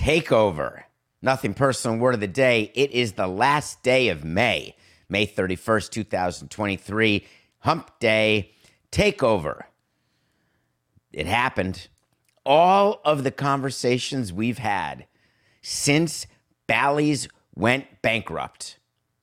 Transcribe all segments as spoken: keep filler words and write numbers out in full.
Takeover. Nothing personal, word of the day. It is the last day of May, May thirty-first, two thousand twenty-three. Hump Day. Takeover. It happened. All of the conversations we've had since Bally's went bankrupt,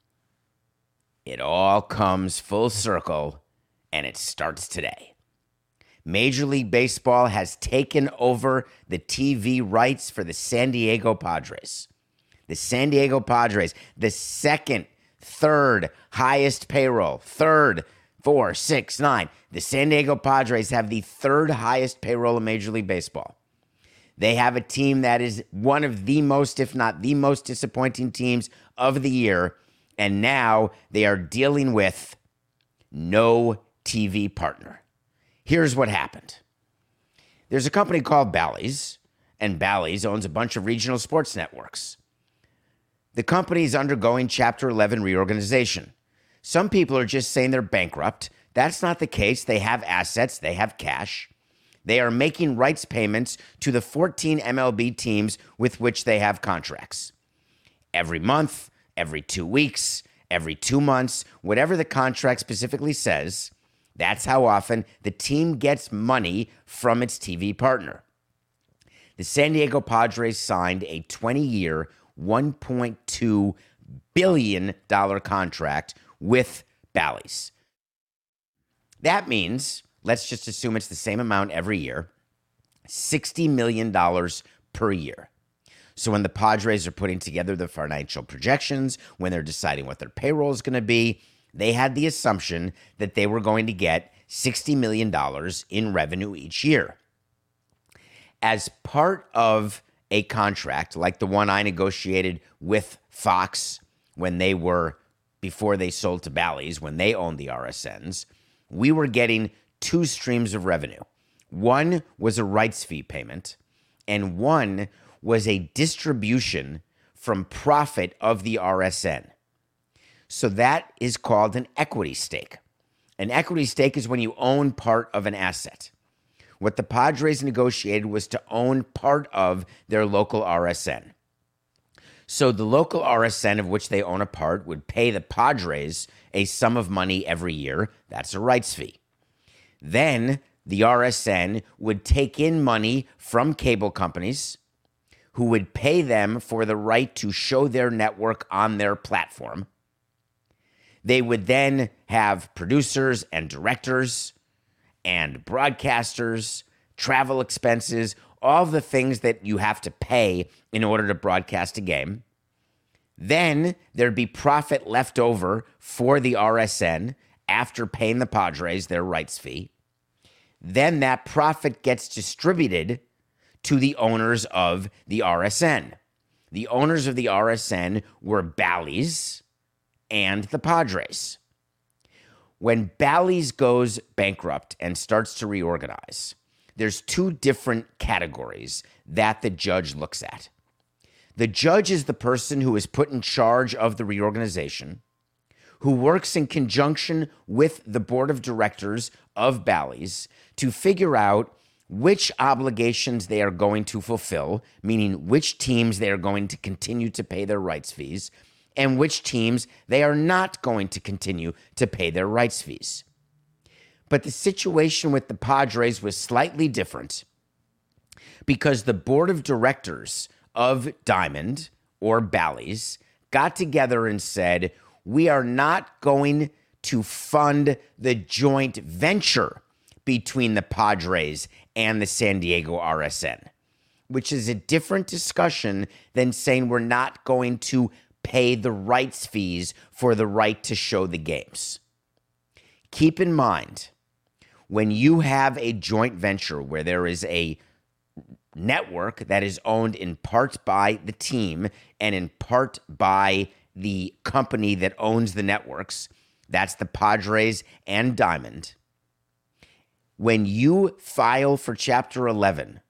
it all comes full circle, and it starts today. Major League Baseball has taken over the T V rights for the San Diego Padres. The San Diego Padres, the second, third highest payroll, third, four, six, nine. The San Diego Padres have the third highest payroll in Major League Baseball. They have a team that is one of the most, if not the most disappointing teams of the year, and now they are dealing with no T V partner. Here's what happened. There's a company called Bally's, and Bally's owns a bunch of regional sports networks. The company is undergoing Chapter eleven reorganization. Some people are just saying they're bankrupt. That's not the case. They have assets. They have cash. They are making rights payments to the fourteen M L B teams with which they have contracts. Every month, every two weeks, every two months, whatever the contract specifically says, that's how often the team gets money from its T V partner. The San Diego Padres signed a twenty-year, one point two billion dollars contract with Bally's. That means, let's just assume it's the same amount every year, sixty million dollars per year. So when the Padres are putting together the financial projections, when they're deciding what their payroll is going to be, they had the assumption that they were going to get sixty million dollars in revenue each year. As part of a contract like the one I negotiated with Fox when they were, before they sold to Bally's, when they owned the R S Ns, we were getting two streams of revenue. One was a rights fee payment, and one was a distribution from profit of the R S N. So that is called an equity stake. An equity stake is when you own part of an asset. What the Padres negotiated was to own part of their local R S N. So the local R S N of which they own a part would pay the Padres a sum of money every year. That's a rights fee. Then the R S N would take in money from cable companies who would pay them for the right to show their network on their platform. They would then have producers and directors and broadcasters, travel expenses, all the things that you have to pay in order to broadcast a game. Then there'd be profit left over for the R S N after paying the Padres their rights fee. Then that profit gets distributed to the owners of the R S N. The owners of the R S N were Bally's and the Padres. When Bally's goes bankrupt and starts to reorganize, there's two different categories that the judge looks at. The judge is the person who is put in charge of the reorganization, who works in conjunction with the board of directors of Bally's to figure out which obligations they are going to fulfill, meaning which teams they are going to continue to pay their rights fees, and which teams they are not going to continue to pay their rights fees. But the situation with the Padres was slightly different because the board of directors of Diamond or Bally's got together and said, we are not going to fund the joint venture between the Padres and the San Diego R S N, which is a different discussion than saying we're not going to pay the rights fees for the right to show the games. Keep in mind, when you have a joint venture where there is a network that is owned in part by the team and in part by the company that owns the networks, that's the Padres and Diamond. When you file for Chapter eleven,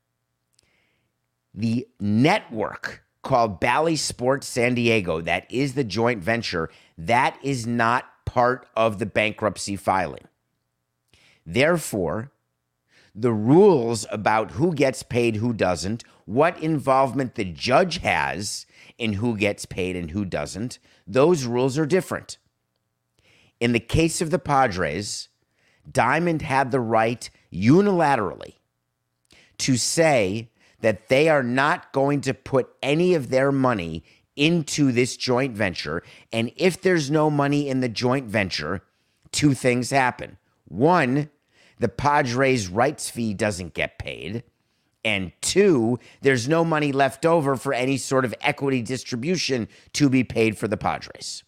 the network called Bally Sports San Diego, that is the joint venture, that is not part of the bankruptcy filing. Therefore, The rules about who gets paid, who doesn't, what involvement the judge has in who gets paid and who doesn't, those rules are different. In the case of the Padres, Diamond had the right unilaterally to say that they are not going to put any of their money into this joint venture. And if there's no money in the joint venture, two things happen. One, the Padres' rights fee doesn't get paid. And two, there's no money left over for any sort of equity distribution to be paid for the Padres.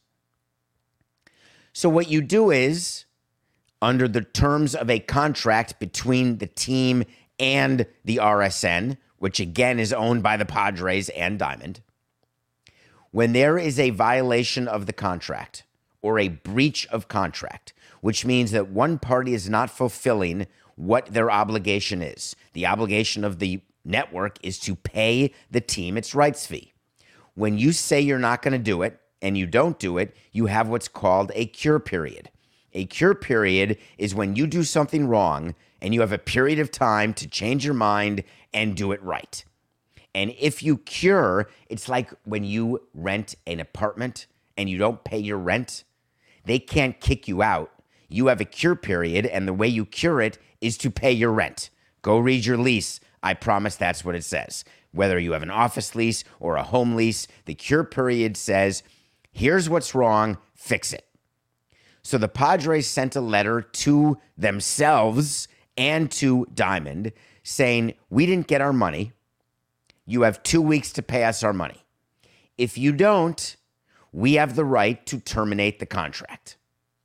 So what you do is, under the terms of a contract between the team and the R S N, which again is owned by the Padres and Diamond, when there is a violation of the contract or a breach of contract, which means that one party is not fulfilling what their obligation is. The obligation of the network is to pay the team its rights fee. When you say you're not going to do it and you don't do it, you have what's called a cure period. A cure period is when you do something wrong and you have a period of time to change your mind and do it right. And if you cure, it's like when you rent an apartment and you don't pay your rent, they can't kick you out. You have a cure period, and the way you cure it is to pay your rent. Go read your lease. I promise that's what it says. Whether you have an office lease or a home lease, the cure period says, here's what's wrong, fix it. So the Padres sent a letter to themselves and to Diamond saying, we didn't get our money. You have two weeks to pay us our money. If you don't, we have the right to terminate the contract.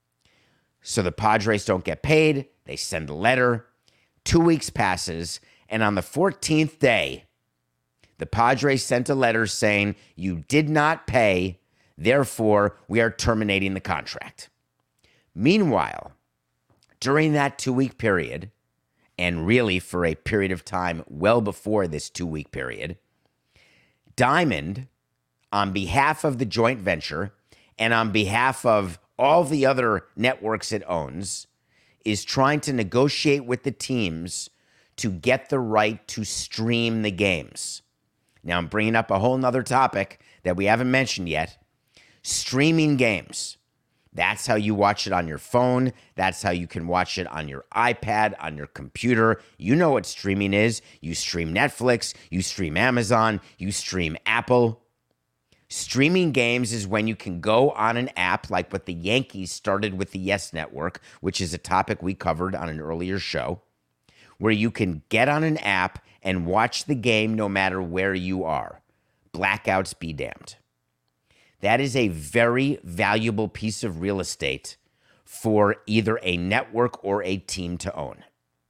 So the Padres don't get paid. They send a letter. Two weeks passes. And on the fourteenth day, the Padres sent a letter saying, you did not pay. Therefore, we are terminating the contract. Meanwhile, during that two-week period, and really for a period of time well before this two-week period, Diamond, on behalf of the joint venture and on behalf of all the other networks it owns, is trying to negotiate with the teams to get the right to stream the games. Now, I'm bringing up a whole nother topic that we haven't mentioned yet. Streaming games. That's how you watch it on your phone. That's how you can watch it on your iPad, on your computer. You know what streaming is. You stream Netflix, you stream Amazon, you stream Apple. Streaming games is when you can go on an app like what the Yankees started with the Yes Network, which is a topic we covered on an earlier show, where you can get on an app and watch the game no matter where you are. Blackouts be damned. That is a very valuable piece of real estate for either a network or a team to own.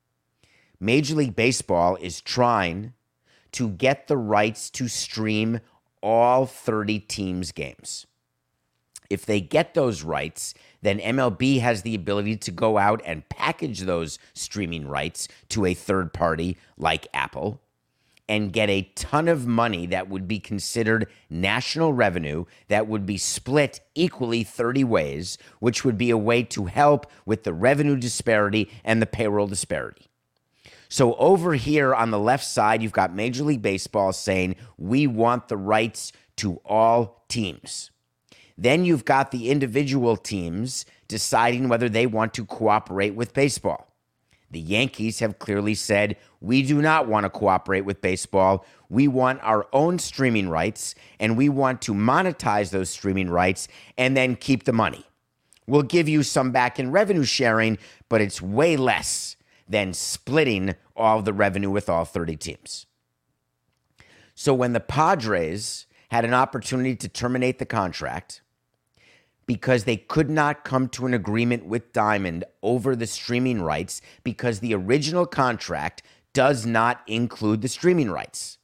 Major League Baseball is trying to get the rights to stream all thirty teams' games. If they get those rights, then M L B has the ability to go out and package those streaming rights to a third party like Apple and get a ton of money that would be considered national revenue that would be split equally thirty ways, which would be a way to help with the revenue disparity and the payroll disparity. So over here on the left side, you've got Major League Baseball saying, we want the rights to all teams. Then you've got the individual teams deciding whether they want to cooperate with baseball. The Yankees have clearly said, we do not want to cooperate with baseball. We want our own streaming rights, and we want to monetize those streaming rights and then keep the money. We'll give you some back in revenue sharing, but it's way less than splitting all the revenue with all thirty teams. So when the Padres had an opportunity to terminate the contract, because they could not come to an agreement with Diamond over the streaming rights because the original contract does not include the streaming rights.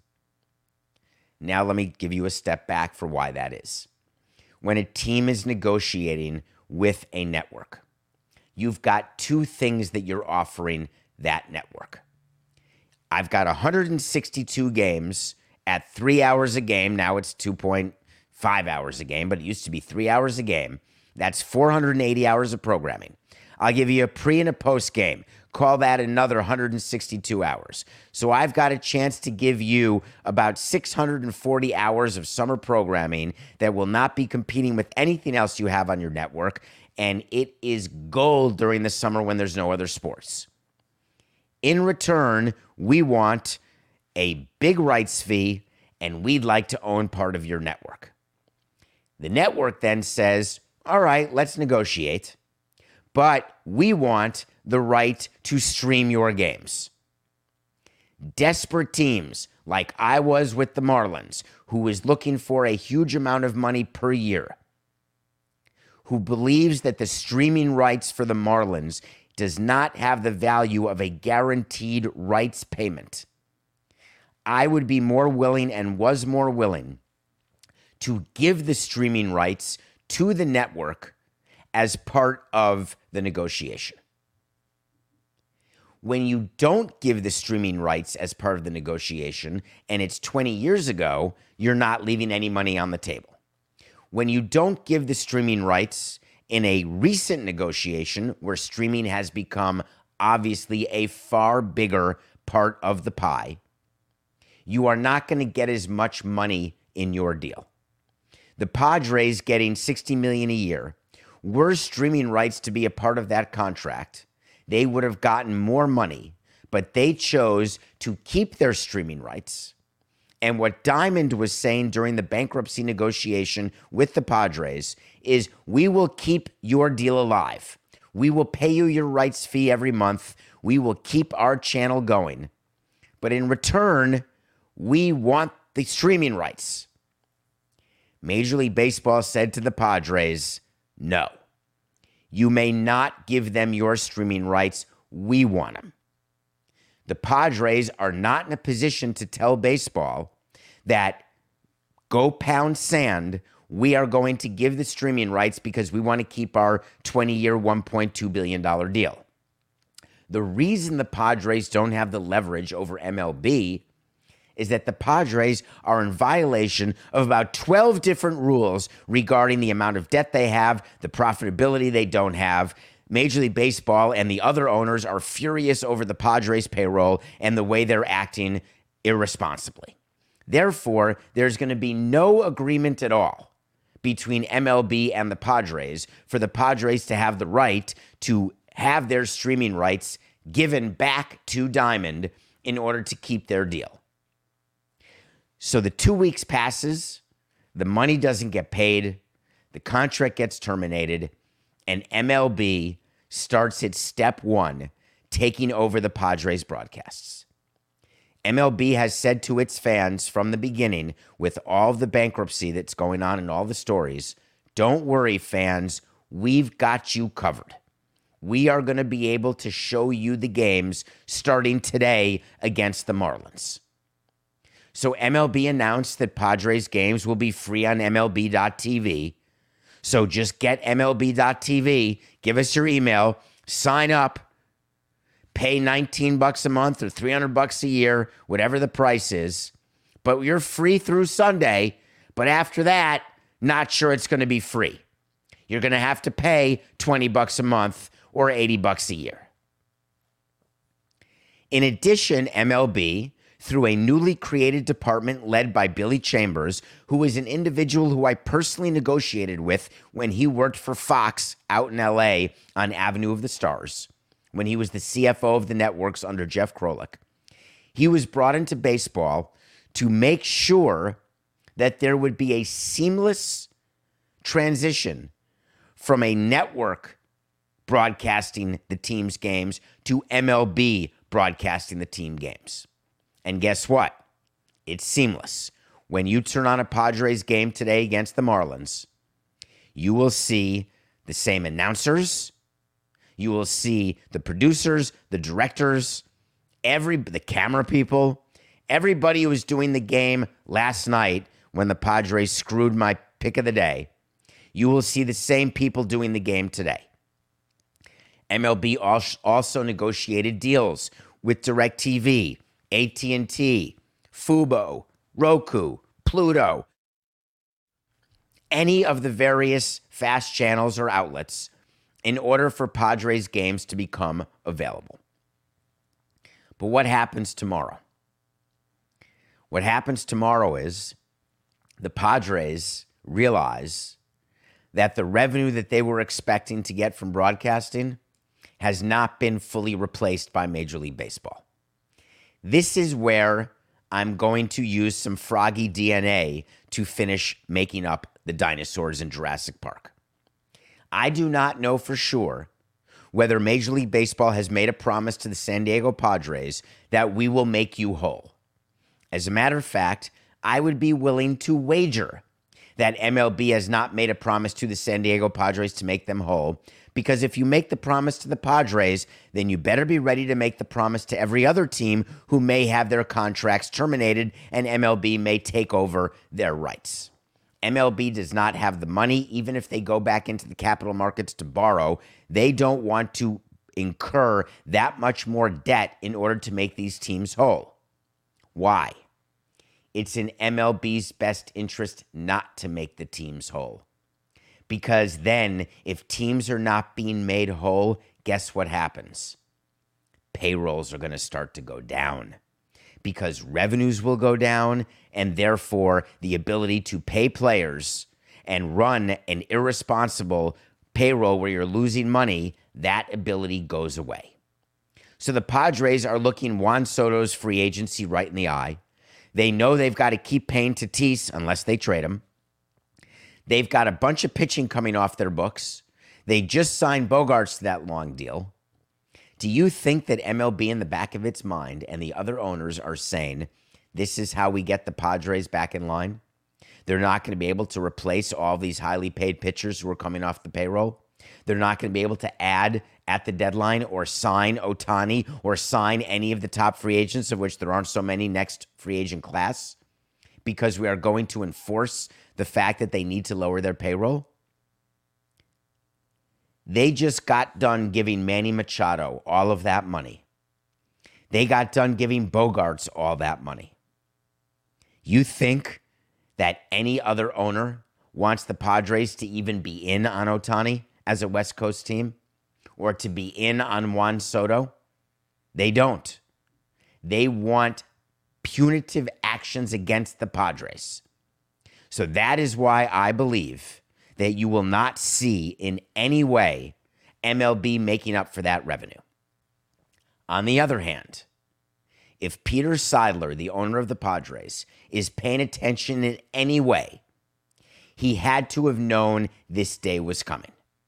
Now let me give you a step back for why that is. When a team is negotiating with a network, you've got two things that you're offering that network. I've got one hundred sixty-two games at three hours a game. Now it's two point five hours a game, but it used to be three hours a game. That's four hundred eighty hours of programming. I'll give you a pre and a post game. Call that another one hundred sixty-two hours. So I've got a chance to give you about six hundred forty hours of summer programming that will not be competing with anything else you have on your network, and it is gold during the summer when there's no other sports. In return, we want a big rights fee, and we'd like to own part of your network. The network then says, all right, let's negotiate, but we want the right to stream your games. Desperate teams, like I was with the Marlins, who was looking for a huge amount of money per year, who believes that the streaming rights for the Marlins does not have the value of a guaranteed rights payment. I would be more willing and was more willing to give the streaming rights to the network as part of the negotiation. When you don't give the streaming rights as part of the negotiation, and it's twenty years ago, you're not leaving any money on the table. When you don't give the streaming rights in a recent negotiation where streaming has become obviously a far bigger part of the pie, you are not going to get as much money in your deal. The Padres getting sixty million dollars a year, were streaming rights to be a part of that contract, they would have gotten more money, but they chose to keep their streaming rights. And what Diamond was saying during the bankruptcy negotiation with the Padres is, we will keep your deal alive. We will pay you your rights fee every month. We will keep our channel going. But in return, we want the streaming rights. Major League Baseball said to the Padres, no. You may not give them your streaming rights. We want them. The Padres are not in a position to tell baseball that go pound sand, we are going to give the streaming rights because we want to keep our twenty-year, one point two billion dollars deal. The reason the Padres don't have the leverage over M L B is that the Padres are in violation of about twelve different rules regarding the amount of debt they have, the profitability they don't have. Major League Baseball and the other owners are furious over the Padres' payroll and the way they're acting irresponsibly. Therefore, there's going to be no agreement at all between M L B and the Padres for the Padres to have the right to have their streaming rights given back to Diamond in order to keep their deal. So the two weeks passes, the money doesn't get paid, the contract gets terminated, and M L B starts its step one, taking over the Padres broadcasts. M L B has said to its fans from the beginning, with all of the bankruptcy that's going on and all the stories, don't worry, fans, we've got you covered. We are going to be able to show you the games starting today against the Marlins. So M L B announced that Padres games will be free on M L B dot T V. So just get M L B dot T V, give us your email, sign up, pay nineteen bucks a month or three hundred bucks a year, whatever the price is. But you're free through Sunday. But after that, not sure it's going to be free. You're going to have to pay twenty bucks a month or eighty bucks a year. In addition, M L B, through a newly created department led by Billy Chambers, who is an individual who I personally negotiated with when he worked for Fox out in L A on Avenue of the Stars, when he was the C F O of the networks under Jeff Krolik. He was brought into baseball to make sure that there would be a seamless transition from a network broadcasting the team's games to M L B broadcasting the team games. And guess what? It's seamless. When you turn on a Padres game today against the Marlins, you will see the same announcers. You will see the producers, the directors, every the camera people, everybody who was doing the game last night when the Padres screwed my pick of the day. You will see the same people doing the game today. M L B also negotiated deals with DirecTV, A T and T, Fubo, Roku, Pluto, any of the various fast channels or outlets in order for Padres games to become available. But what happens tomorrow? What happens tomorrow is the Padres realize that the revenue that they were expecting to get from broadcasting has not been fully replaced by Major League Baseball. This is where I'm going to use some Froggy D N A to finish making up the dinosaurs in Jurassic Park. I do not know for sure whether Major League Baseball has made a promise to the San Diego Padres that we will make you whole. As a matter of fact, I would be willing to wager that M L B has not made a promise to the San Diego Padres to make them whole, because if you make the promise to the Padres, then you better be ready to make the promise to every other team who may have their contracts terminated and M L B may take over their rights. M L B does not have the money, even if they go back into the capital markets to borrow. They don't want to incur that much more debt in order to make these teams whole. Why? It's in M L B's best interest not to make the teams whole. Because then, if teams are not being made whole, guess what happens? Payrolls are going to start to go down. Because revenues will go down, and therefore the ability to pay players and run an irresponsible payroll where you're losing money, that ability goes away. So the Padres are looking Juan Soto's free agency right in the eye. They know they've got to keep paying Tatis unless they trade him. They've got a bunch of pitching coming off their books. They just signed Bogaerts to that long deal. Do you think that M L B in the back of its mind and the other owners are saying, this is how we get the Padres back in line? They're not going to be able to replace all these highly paid pitchers who are coming off the payroll. They're not going to be able to add at the deadline or sign Ohtani or sign any of the top free agents, of which there aren't so many next free agent class, because we are going to enforce the fact that they need to lower their payroll. They just got done giving Manny Machado all of that money. They got done giving Bogaerts all that money. You think that any other owner wants the Padres to even be in on Ohtani as a West Coast team or to be in on Juan Soto? They don't. They want punitive actions against the Padres. So that is why I believe that you will not see in any way M L B making up for that revenue. On the other hand, if Peter Seidler, the owner of the Padres, is paying attention in any way, he had to have known this day was coming.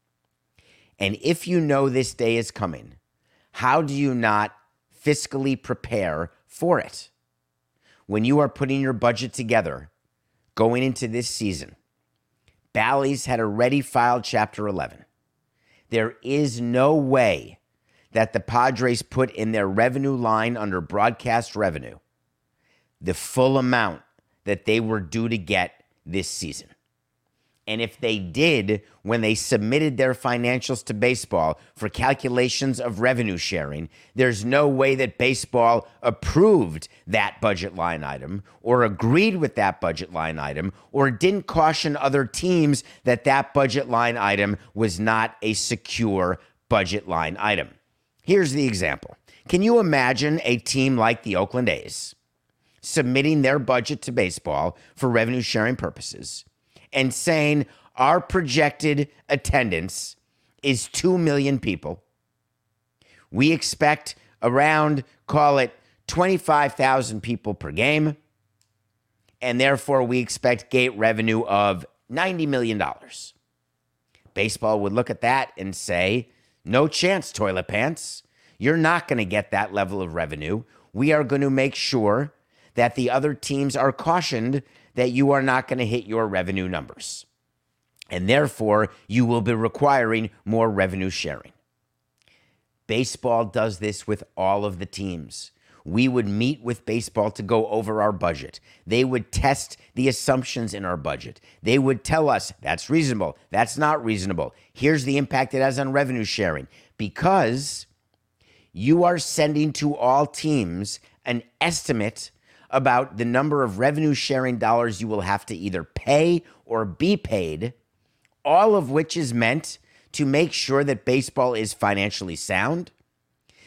And if you know this day is coming, how do you not fiscally prepare for it? When you are putting your budget together going into this season, Bally's had already filed Chapter eleven. There is no way that the Padres put in their revenue line under broadcast revenue the full amount that they were due to get this season. And if they did, when they submitted their financials to baseball for calculations of revenue sharing, there's no way that baseball approved that budget line item or agreed with that budget line item or didn't caution other teams that that budget line item was not a secure budget line item. Here's the example. Can you imagine a team like the Oakland A's submitting their budget to baseball for revenue sharing purposes and saying our projected attendance is two million people. We expect around, call it twenty-five thousand people per game, and therefore we expect gate revenue of ninety million dollars. Baseball would look at that and say, no chance, toilet pants. You're not going to get that level of revenue. We are going to make sure that the other teams are cautioned that you are not going to hit your revenue numbers. And therefore, you will be requiring more revenue sharing. Baseball does this with all of the teams. We would meet with baseball to go over our budget. They would test the assumptions in our budget. They would tell us, that's reasonable, that's not reasonable. Here's the impact it has on revenue sharing. Because you are sending to all teams an estimate about the number of revenue sharing dollars you will have to either pay or be paid, all of which is meant to make sure that baseball is financially sound,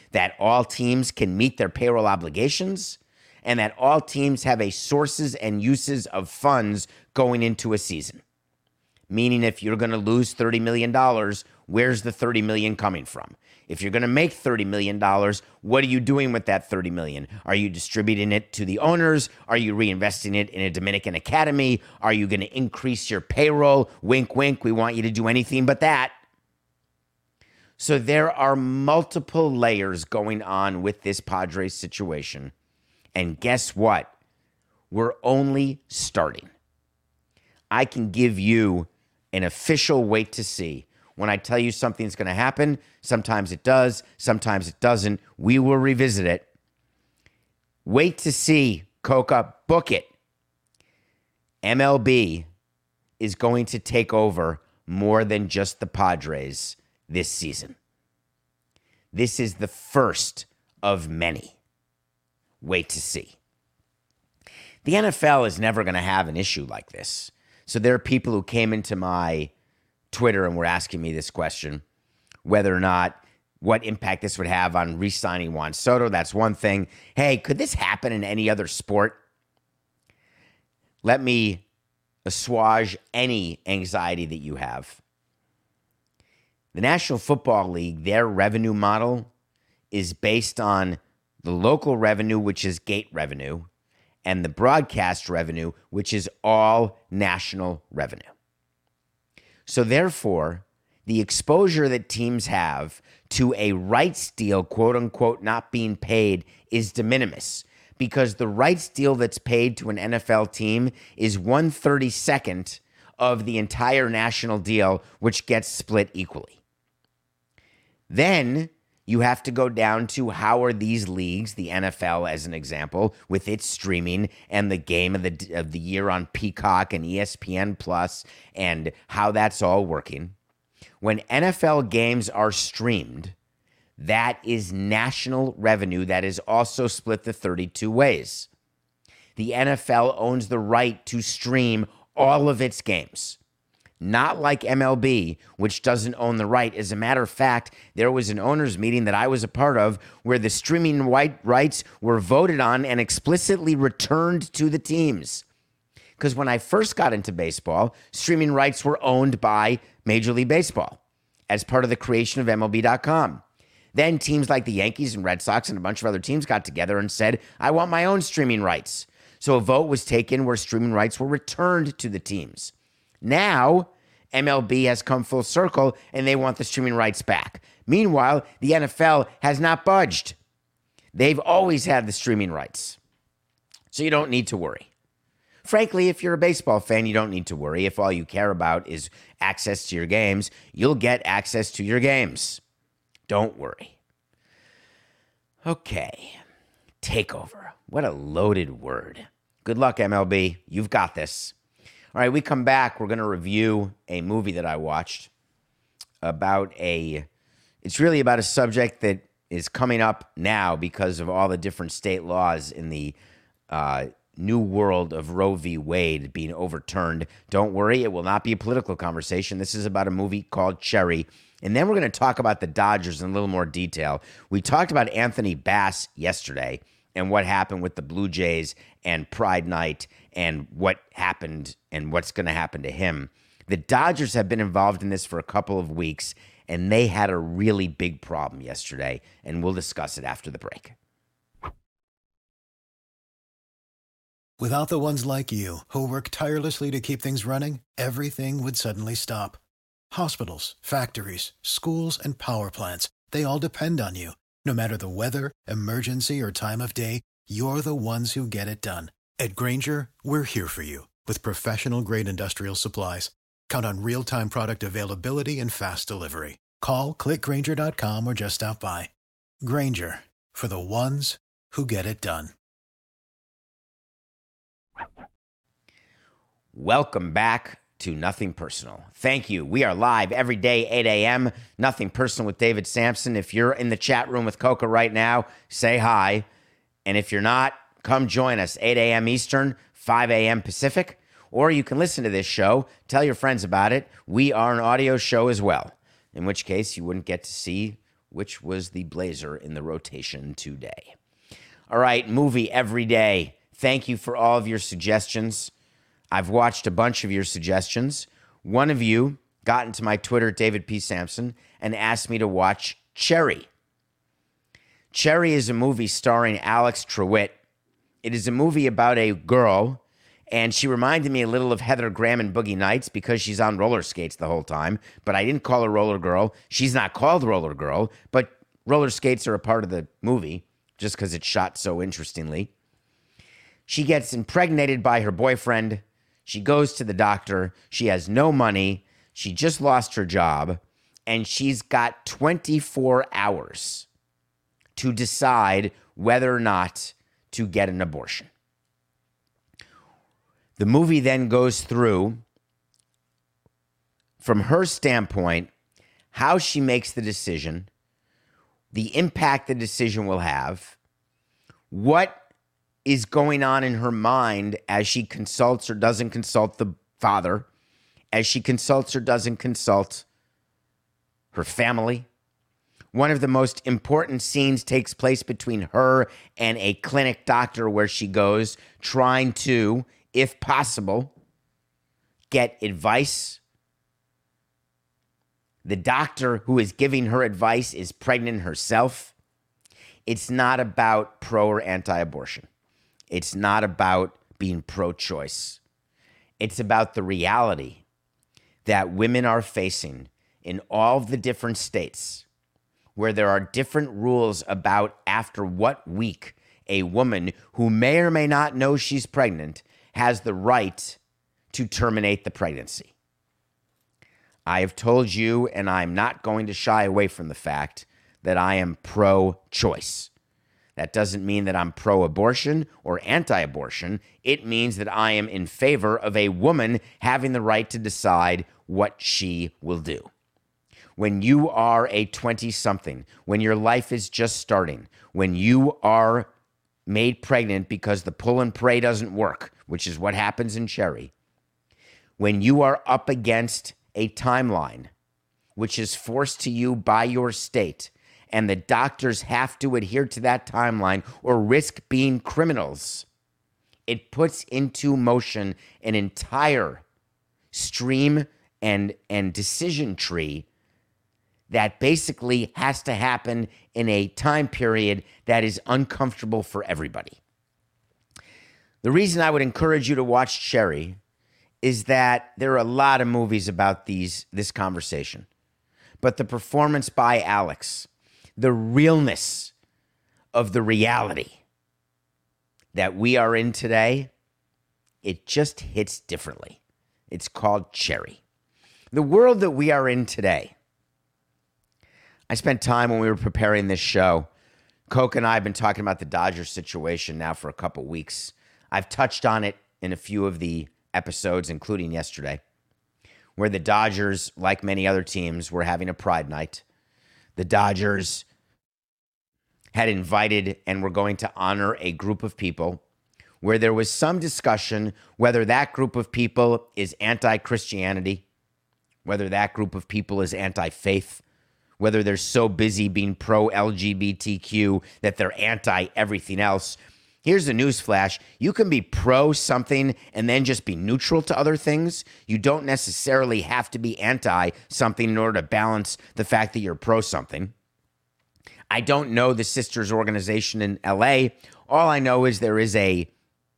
that all teams can meet their payroll obligations, and that all teams have a sources and uses of funds going into a season. Meaning if you're going to lose thirty million dollars, where's the thirty million dollars coming from? If you're going to make thirty million dollars, what are you doing with that thirty million dollars? Are you distributing it to the owners? Are you reinvesting it in a Dominican academy? Are you going to increase your payroll? Wink, wink, we want you to do anything but that. So there are multiple layers going on with this Padres situation. And guess what? We're only starting. I can give you an official wait to see. When I tell you something's going to happen, sometimes it does, sometimes it doesn't. We will revisit it. Wait to see, Coca, book it. M L B is going to take over more than just the Padres this season. This is the first of many. Wait to see. The N F L is never going to have an issue like this. So there are people who came into my Twitter and were asking me this question, whether or not, what impact this would have on re-signing Juan Soto. That's one thing. Hey, could this happen in any other sport? Let me assuage any anxiety that you have. The National Football League, their revenue model is based on the local revenue, which is gate revenue, and the broadcast revenue, which is all national revenue. So therefore, the exposure that teams have to a rights deal, quote unquote, not being paid is de minimis, because the rights deal that's paid to an N F L team is one thirty-second of the entire national deal, which gets split equally. Then you have to go down to how are these leagues, the N F L as an example, with its streaming and the game of the of the year on Peacock and E S P N Plus, and how that's all working. When N F L games are streamed, that is national revenue that is also split the thirty-two ways. The N F L owns the right to stream all of its games. Not like M L B, which doesn't own the right. As a matter of fact, there was an owners meeting that I was a part of where the streaming rights were voted on and explicitly returned to the teams. Because when I first got into baseball, streaming rights were owned by Major League Baseball as part of the creation of M L B dot com. Then teams like the Yankees and Red Sox and a bunch of other teams got together and said, I want my own streaming rights. So a vote was taken where streaming rights were returned to the teams. Now, M L B has come full circle and they want the streaming rights back. Meanwhile, the N F L has not budged. They've always had the streaming rights. So you don't need to worry. Frankly, if you're a baseball fan, you don't need to worry. If all you care about is access to your games, you'll get access to your games. Don't worry. Okay. Takeover. What a loaded word. Good luck, M L B. You've got this. All right, we come back. We're going to review a movie that I watched about a, it's really about a subject that is coming up now because of all the different state laws in the uh, new world of Roe v. Wade being overturned. Don't worry, it will not be a political conversation. This is about a movie called Cherry. And then we're going to talk about the Dodgers in a little more detail. We talked about Anthony Bass yesterday and what happened with the Blue Jays and Pride Night and what happened and what's going to happen to him. The Dodgers have been involved in this for a couple of weeks, and they had a really big problem yesterday, and we'll discuss it after the break. Without the ones like you, who work tirelessly to keep things running, everything would suddenly stop. Hospitals, factories, schools, and power plants, they all depend on you. No matter the weather, emergency, or time of day, you're the ones who get it done. At Grainger, we're here for you with professional-grade industrial supplies. Count on real-time product availability and fast delivery. Call, click Grainger dot com, or just stop by. Grainger, for the ones who get it done. Welcome back to Nothing Personal. Thank you. We are live every day, eight a.m., Nothing Personal with David Sampson. If you're in the chat room with Coca right now, say hi. And if you're not, come join us, eight a.m. Eastern, five a.m. Pacific. Or you can listen to this show. Tell your friends about it. We are an audio show as well, in which case you wouldn't get to see which was the blazer in the rotation today. All right, movie every day. Thank you for all of your suggestions. I've watched a bunch of your suggestions. One of you got into my Twitter, David P. Sampson, and asked me to watch Cherry. Cherry is a movie starring Alex Truitt. It is a movie about a girl, and she reminded me a little of Heather Graham in Boogie Nights because she's on roller skates the whole time, but I didn't call her Roller Girl. She's not called Roller Girl, but roller skates are a part of the movie just because it's shot so interestingly. She gets impregnated by her boyfriend. She goes to the doctor. She has no money. She just lost her job, and she's got twenty-four hours to decide whether or not to get an abortion. The movie then goes through, from her standpoint, how she makes the decision, the impact the decision will have, what is going on in her mind as she consults or doesn't consult the father, as she consults or doesn't consult her family. One of the most important scenes takes place between her and a clinic doctor where she goes trying to, if possible, get advice. The doctor who is giving her advice is pregnant herself. It's not about pro or anti-abortion. It's not about being pro-choice. It's about the reality that women are facing in all of the different states where there are different rules about after what week a woman who may or may not know she's pregnant has the right to terminate the pregnancy. I have told you, and I'm not going to shy away from the fact that I am pro-choice. That doesn't mean that I'm pro-abortion or anti-abortion. It means that I am in favor of a woman having the right to decide what she will do. When you are a twenty-something, when your life is just starting, when you are made pregnant because the pull and pray doesn't work, which is what happens in Cherry, when you are up against a timeline which is forced to you by your state, and the doctors have to adhere to that timeline or risk being criminals, it puts into motion an entire stream and, and decision tree that basically has to happen in a time period that is uncomfortable for everybody. The reason I would encourage you to watch Cherry is that there are a lot of movies about these this conversation. But the performance by Alex, the realness of the reality that we are in today, it just hits differently. It's called Cherry. The world that we are in today. I spent time when we were preparing this show. Coke and I have been talking about the Dodgers situation now for a couple weeks. I've touched on it in a few of the episodes, including yesterday, where the Dodgers, like many other teams, were having a pride night. The Dodgers had invited and were going to honor a group of people where there was some discussion whether that group of people is anti-Christianity, whether that group of people is anti-faith, whether they're so busy being pro-L G B T Q that they're anti-everything else. Here's the newsflash. You can be pro something and then just be neutral to other things. You don't necessarily have to be anti something in order to balance the fact that you're pro something. I don't know the Sisters organization in L A. All I know is there is a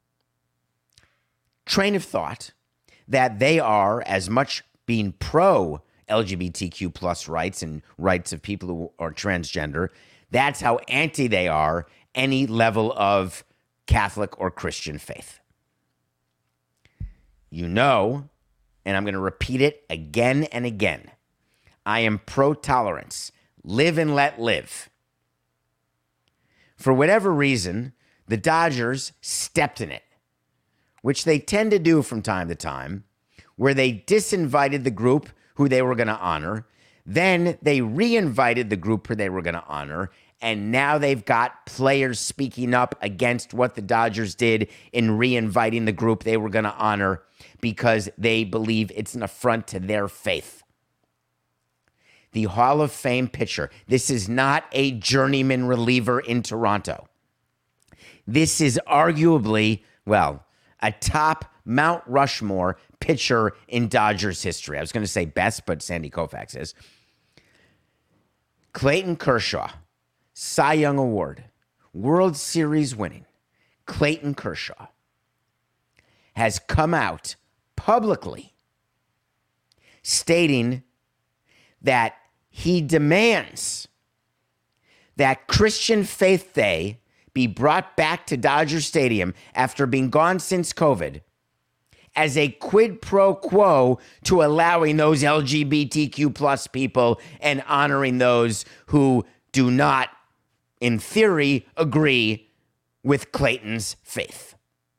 train of thought that they are as much being pro L G B T Q plus rights and rights of people who are transgender. That's how anti they are any level of Catholic or Christian faith. You know, and I'm going to repeat it again and again, I am pro-tolerance. Live and let live. For whatever reason, the Dodgers stepped in it, which they tend to do from time to time, where they disinvited the group who they were going to honor. Then they re-invited the group who they were going to honor. And now they've got players speaking up against what the Dodgers did in re-inviting the group they were going to honor because they believe it's an affront to their faith. the Hall of Fame pitcher. This is not a journeyman reliever in Toronto. This is arguably, well, a top Mount Rushmore pitcher in Dodgers history. I was going to say best, but Sandy Koufax is. Clayton Kershaw, Cy Young Award, World Series winning Clayton Kershaw has come out publicly stating that he demands that Christian Faith Day be brought back to Dodger Stadium after being gone since COVID as a quid pro quo to allowing those L G B T Q plus people and honoring those who do not, in theory, agree with Clayton's faith.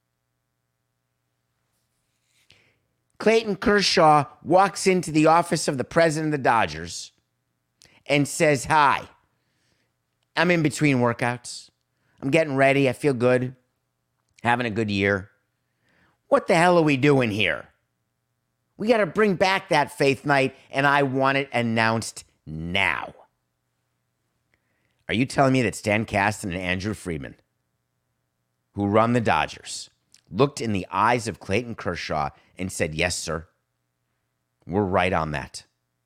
Clayton Kershaw walks into the office of the president of the Dodgers and says, "Hi, I'm in between workouts. I'm getting ready. I feel good. Having a good year. What the hell are we doing here? We got to bring back that faith night, and I want it announced now." Are you telling me that Stan Kasten and Andrew Friedman, who run the Dodgers, looked in the eyes of Clayton Kershaw and said, "Yes, sir, we're right on that"?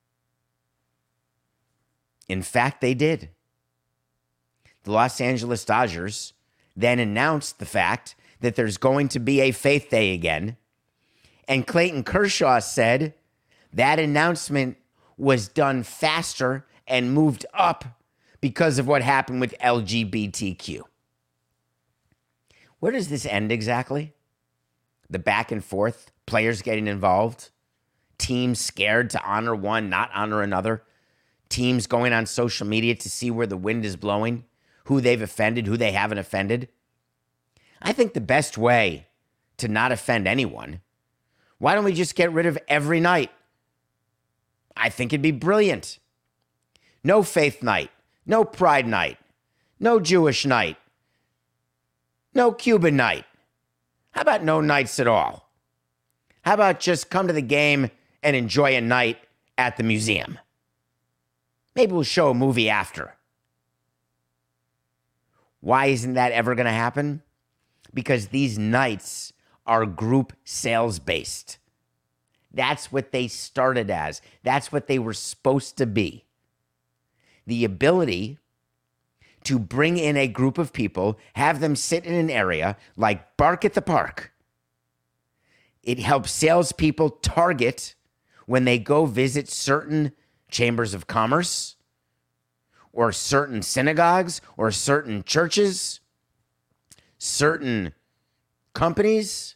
In fact, they did. The Los Angeles Dodgers then announced the fact that there's going to be a Faith Day again. And Clayton Kershaw said that announcement was done faster and moved up because of what happened with L G B T Q. Where does this end exactly? The back and forth, players getting involved, teams scared to honor one, not honor another, teams going on social media to see where the wind is blowing, who they've offended, who they haven't offended. I think the best way to not offend anyone, why don't we just get rid of every night? I think it'd be brilliant. No faith night, no pride night, no Jewish night, no Cuban night. How about no nights at all? How about just come to the game and enjoy a night at the museum? Maybe we'll show a movie after. Why isn't that ever going to happen? Because these nights are group sales based. That's what they started as. That's what they were supposed to be. The ability to bring in a group of people, have them sit in an area like Bark at the Park. It helps salespeople target when they go visit certain chambers of commerce or certain synagogues or certain churches, certain companies.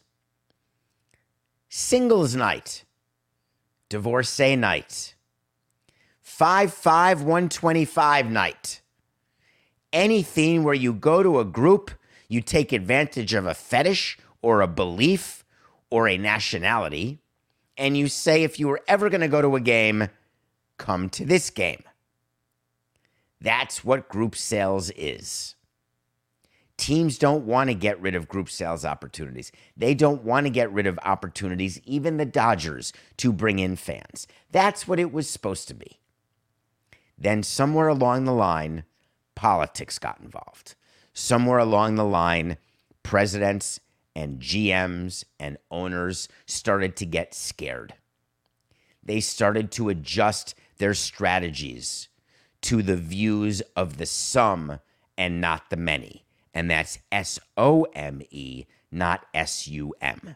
Singles night, divorcee night, five five one twenty-five night. Anything where you go to a group, you take advantage of a fetish or a belief or a nationality, and you say, if you were ever going to go to a game, come to this game. That's what group sales is. Teams don't want to get rid of group sales opportunities. They don't want to get rid of opportunities, even the Dodgers, to bring in fans. That's what it was supposed to be. Then somewhere along the line, politics got involved. Somewhere along the line, presidents and G Ms and owners started to get scared. They started to adjust their strategies to the views of the some and not the many. And that's S O M E, not S U M.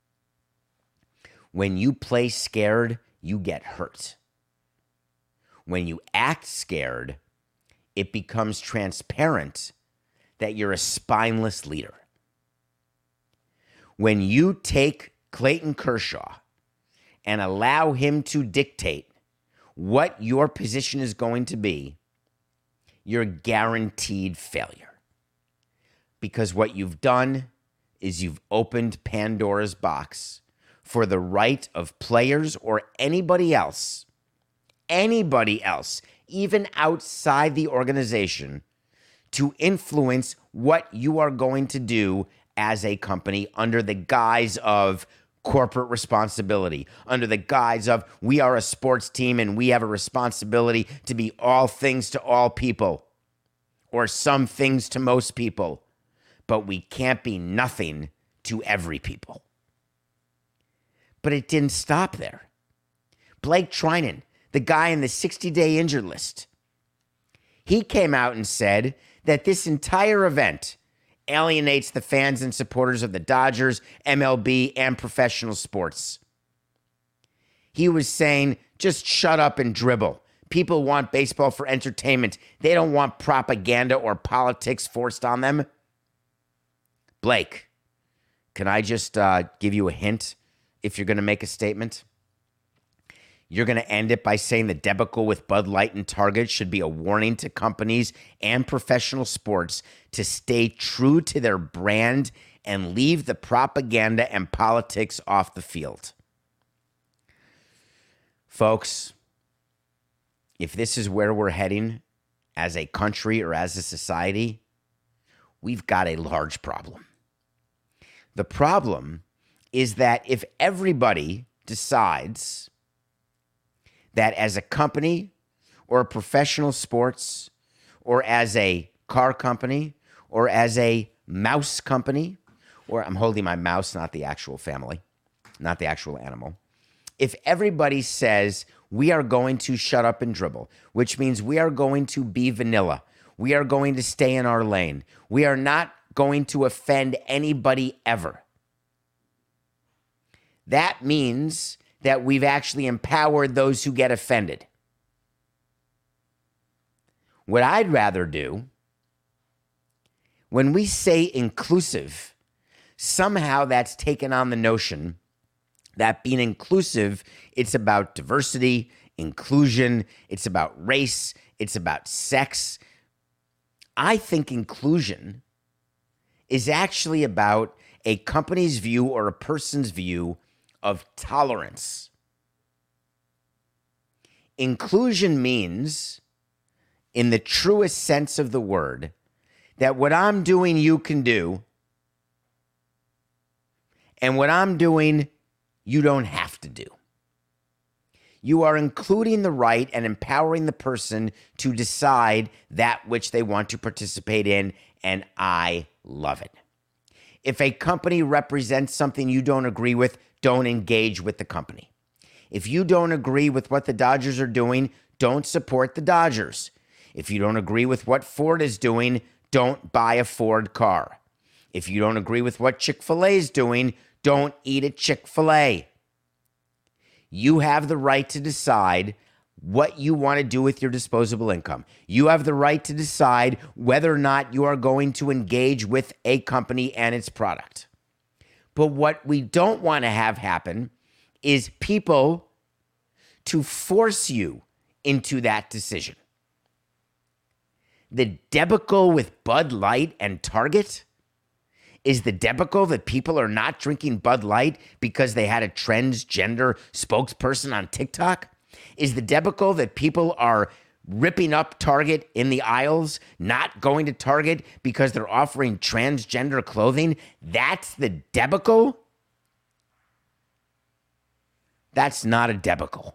When you play scared, you get hurt. When you act scared, it becomes transparent that you're a spineless leader. When you take Clayton Kershaw and allow him to dictate what your position is going to be, you're guaranteed failure. Because what you've done is you've opened Pandora's box for the right of players or anybody else, anybody else, even outside the organization, to influence what you are going to do as a company under the guise of corporate responsibility under the guise of we are a sports team and we have a responsibility to be all things to all people or some things to most people, but we can't be nothing to every people. But it didn't stop there. Blake Trinan, the guy in the sixty-day injured list, he came out and said that this entire event alienates the fans and supporters of the Dodgers, M L B, and professional sports. He was saying, just shut up and dribble. People want baseball for entertainment. They don't want propaganda or politics forced on them. Blake, can I just uh, give you a hint if you're going to make a statement? You're going to end it by saying the debacle with Bud Light and Target should be a warning to companies and professional sports to stay true to their brand and leave the propaganda and politics off the field. Folks, if this is where we're heading as a country or as a society, we've got a large problem. The problem is that if everybody decides that as a company or a professional sports or as a car company or as a mouse company, or I'm holding my mouse, not the actual family, not the actual animal. If everybody says we are going to shut up and dribble, which means we are going to be vanilla, we are going to stay in our lane, we are not going to offend anybody ever, that means that we've actually empowered those who get offended. What I'd rather do, when we say inclusive, somehow that's taken on the notion that being inclusive, it's about diversity, inclusion, it's about race, it's about sex. I think inclusion is actually about a company's view or a person's view of tolerance. Inclusion means, in the truest sense of the word, that what I'm doing you can do, and what I'm doing you don't have to do. You are including the right and empowering the person to decide that which they want to participate in, and I love it. If a company represents something you don't agree with, don't engage with the company. If you don't agree with what the Dodgers are doing, don't support the Dodgers. If you don't agree with what Ford is doing, don't buy a Ford car. If you don't agree with what Chick-fil-A is doing, don't eat at Chick-fil-A. You have the right to decide what you want to do with your disposable income. You have the right to decide whether or not you are going to engage with a company and its product. But what we don't want to have happen is people to force you into that decision. The debacle with Bud Light and Target is the debacle that people are not drinking Bud Light because they had a transgender spokesperson on TikTok? Is the debacle that people are ripping up Target in the aisles, not going to Target because they're offering transgender clothing? That's the debacle? That's not a debacle.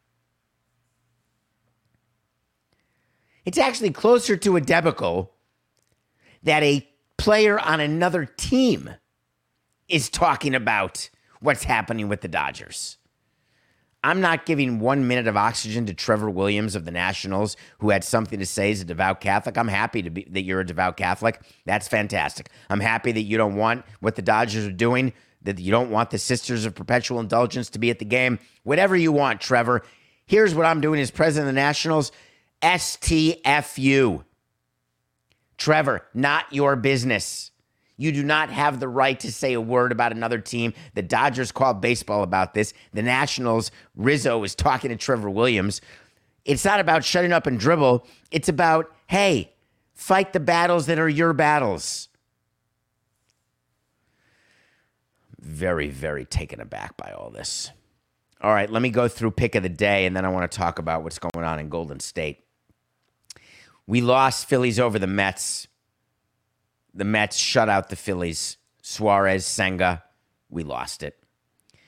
It's actually closer to a debacle that a player on another team is talking about what's happening with the Dodgers. I'm not giving one minute of oxygen to Trevor Williams of the Nationals, who had something to say as a devout Catholic. I'm happy to be that you're a devout Catholic. That's fantastic. I'm happy that you don't want what the Dodgers are doing, that you don't want the Sisters of Perpetual Indulgence to be at the game. Whatever you want, Trevor. Here's what I'm doing as president of the Nationals. S T F U. Trevor, not your business. You do not have the right to say a word about another team. The Dodgers called baseball about this. The Nationals, Rizzo is talking to Trevor Williams. It's not about shutting up and dribble. It's about, hey, fight the battles that are your battles. Very, very taken aback by all this. All right, let me go through pick of the day, and then I want to talk about what's going on in Golden State. We lost Phillies over the Mets. The Mets shut out the Phillies. Suarez, Senga, we lost it.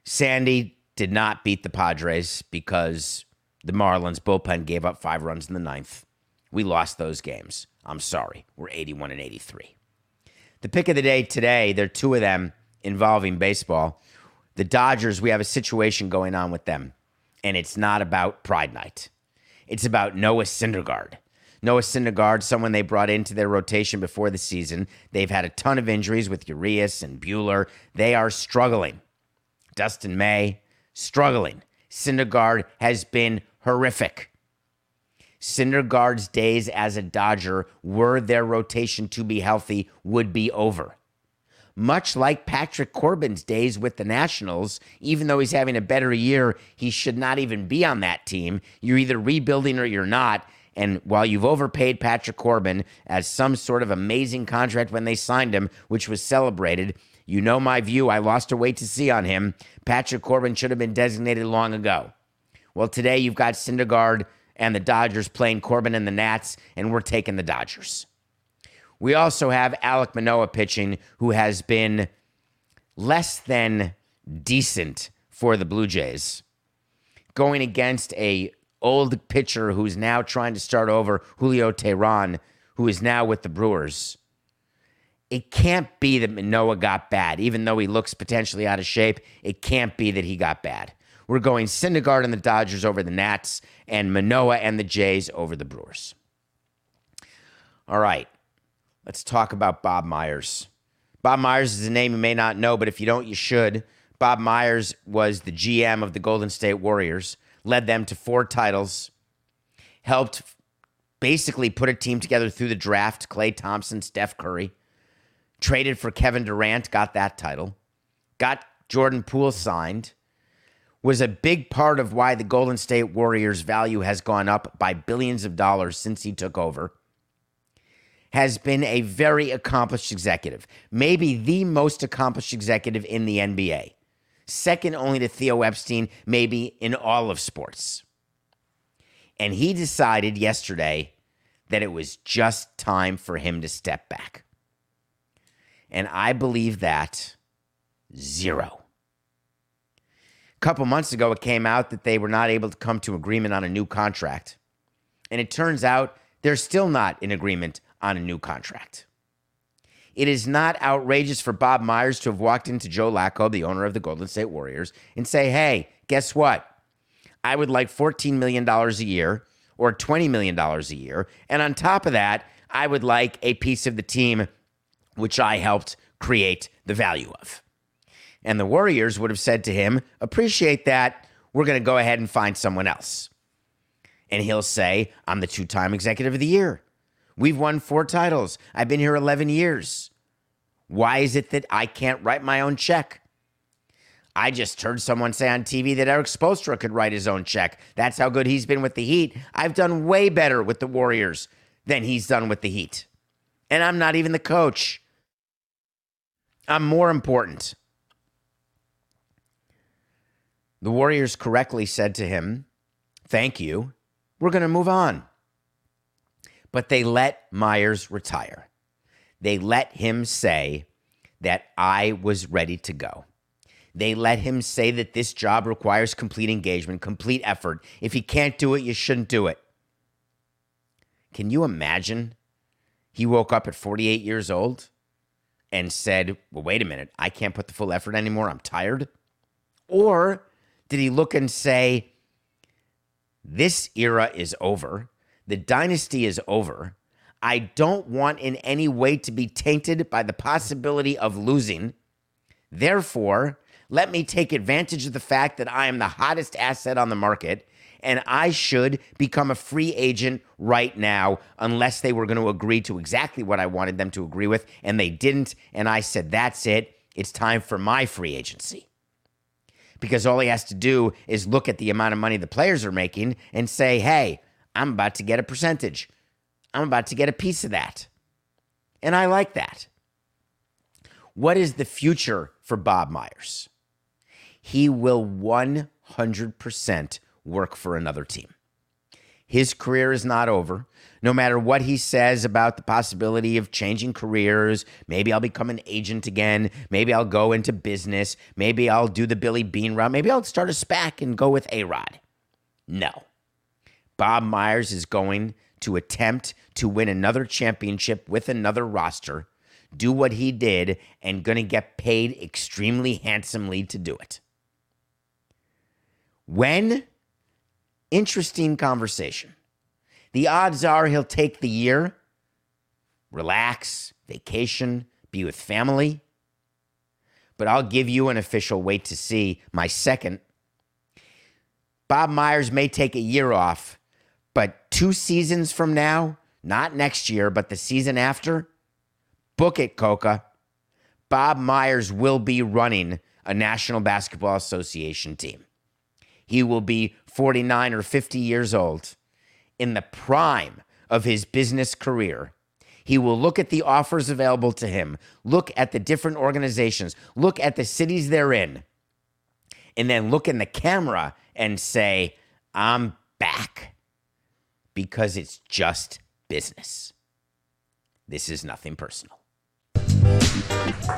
Sandy did not beat the Padres because the Marlins bullpen gave up five runs in the ninth. We lost those games. I'm sorry. We're eighty-one and eighty-three. The pick of the day today, there are two of them involving baseball. The Dodgers, we have a situation going on with them, and it's not about Pride Night. It's about Noah Syndergaard. Noah Syndergaard, someone they brought into their rotation before the season. They've had a ton of injuries with Urias and Buehler. They are struggling. Dustin May, struggling. Syndergaard has been horrific. Syndergaard's days as a Dodger, were their rotation to be healthy, would be over. Much like Patrick Corbin's days with the Nationals, even though he's having a better year, he should not even be on that team. You're either rebuilding or you're not. And while you've overpaid Patrick Corbin as some sort of amazing contract when they signed him, which was celebrated, you know my view, I lost a wait to see on him. Patrick Corbin should have been designated long ago. Well, today you've got Syndergaard and the Dodgers playing Corbin and the Nats, and we're taking the Dodgers. We also have Alek Manoah pitching, who has been less than decent for the Blue Jays, going against a old pitcher who's now trying to start over, Julio Teheran, who is now with the Brewers. It can't be that Manoah got bad, even though he looks potentially out of shape. It can't be that he got bad. We're going Syndergaard and the Dodgers over the Nats, and Manoah and the Jays over the Brewers. All right. Let's talk about Bob Myers. Bob Myers is a name you may not know, but if you don't, you should. Bob Myers was the G M of the Golden State Warriors, led them to four titles, helped basically put a team together through the draft, Klay Thompson, Steph Curry, traded for Kevin Durant, got that title, got Jordan Poole signed, was a big part of why the Golden State Warriors' value has gone up by billions of dollars since he took over, has been a very accomplished executive, maybe the most accomplished executive in the N B A, second only to Theo Epstein, maybe in all of sports. And he decided yesterday that it was just time for him to step back. And I believe that zero. A couple months ago, it came out that they were not able to come to agreement on a new contract. And it turns out they're still not in agreement on a new contract. It is not outrageous for Bob Myers to have walked into Joe Lacko, the owner of the Golden State Warriors, and say, hey, guess what? I would like fourteen million dollars a year or twenty million dollars a year. And on top of that, I would like a piece of the team which I helped create the value of. And the Warriors would have said to him, appreciate that. We're going to go ahead and find someone else. And he'll say, I'm the two-time executive of the year. We've won four titles. I've been here eleven years. Why is it that I can't write my own check? I just heard someone say on T V that Eric Spoelstra could write his own check. That's how good he's been with the Heat. I've done way better with the Warriors than he's done with the Heat. And I'm not even the coach. I'm more important. The Warriors correctly said to him, thank you. We're going to move on. But they let Myers retire. They let him say that I was ready to go. They let him say that this job requires complete engagement, complete effort. If he can't do it, you shouldn't do it. Can you imagine? He woke up at forty-eight years old and said, well, wait a minute, I can't put the full effort anymore. I'm tired. Or did he look and say, this era is over. The dynasty is over. I don't want in any way to be tainted by the possibility of losing. Therefore, let me take advantage of the fact that I am the hottest asset on the market, and I should become a free agent right now unless they were going to agree to exactly what I wanted them to agree with, and they didn't, and I said, that's it. It's time for my free agency. Because all he has to do is look at the amount of money the players are making and say, hey, I'm about to get a percentage. I'm about to get a piece of that. And I like that. What is the future for Bob Myers? He will one hundred percent work for another team. His career is not over. No matter what he says about the possibility of changing careers, maybe I'll become an agent again. Maybe I'll go into business. Maybe I'll do the Billy Beane route. Maybe I'll start a SPAC and go with A-Rod. No. Bob Myers is going to attempt to win another championship with another roster, do what he did, and going to get paid extremely handsomely to do it. When? Interesting conversation. The odds are he'll take the year, relax, vacation, be with family. But I'll give you an official wait to see my second. Bob Myers may take a year off, but two seasons from now, not next year, but the season after, book it, Coca. Bob Myers will be running a National Basketball Association team. He will be forty-nine or fifty years old. In the prime of his business career, he will look at the offers available to him, look at the different organizations, look at the cities they're in, and then look in the camera and say, I'm back, because it's just business. This is nothing personal.